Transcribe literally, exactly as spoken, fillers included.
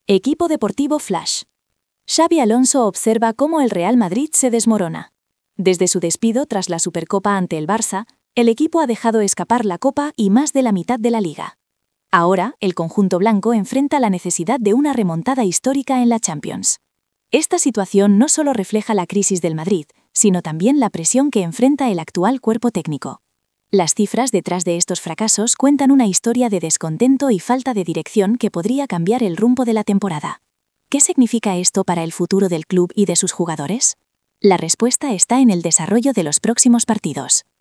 Equipo deportivo Flash. Xabi Alonso observa cómo el Real Madrid se desmorona. Desde su despido tras la Supercopa ante el Barça, el equipo ha dejado escapar la Copa y más de la mitad de la Liga. Ahora, el conjunto blanco enfrenta la necesidad de una remontada histórica en la Champions. Esta situación no solo refleja la crisis del Madrid, sino también la presión que enfrenta el actual cuerpo técnico. Las cifras detrás de estos fracasos cuentan una historia de descontento y falta de dirección que podría cambiar el rumbo de la temporada. ¿Qué significa esto para el futuro del club y de sus jugadores? La respuesta está en el desarrollo de los próximos partidos.